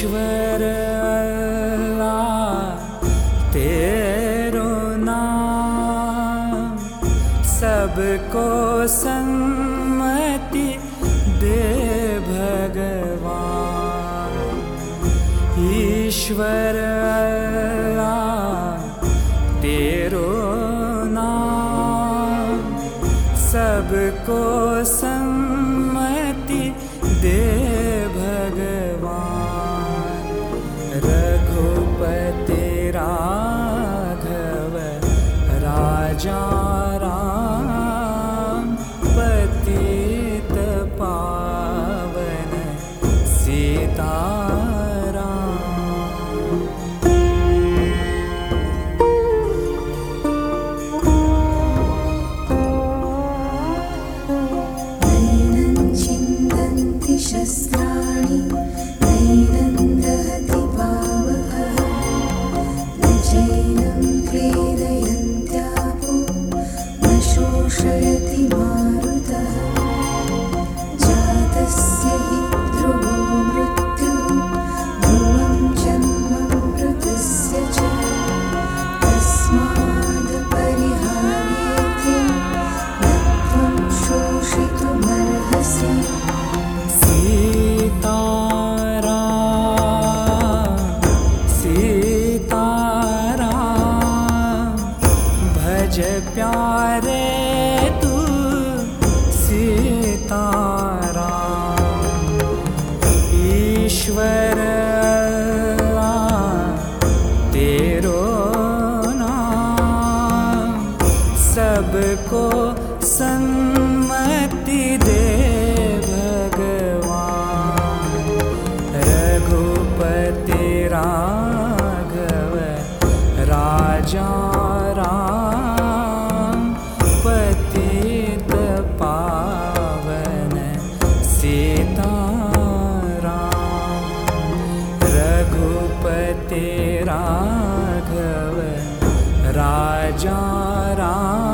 ईश्वर अल्लाह तेरो नाम सबको सन्मति दे भगवान। ईश्वर अल्लाह तेरो नाम सबको सन्मति दे भगवान। रघुपति राघव राजा राम पतित पावन सीताराम। शस्त्राणि नैनं दहति पावकः न चैनं क्लेदयन्त्यापो न शोषयति मारुतः। जातस्य हि ध्रुवो मृत्युः ध्रुवं जन्म मृतस्य च तस्माद् परिहार्येते न त्वं शोषितुमर्हसि। सीताराम सीताराम भज प्यारे तू सीताराम। ईश्वर अल्लाह तेरो नाम सबको सन्मति दे भगवान। रघुपति राघव राजा राम पतित पावन सीताराम। रघुपति राघव राजा राम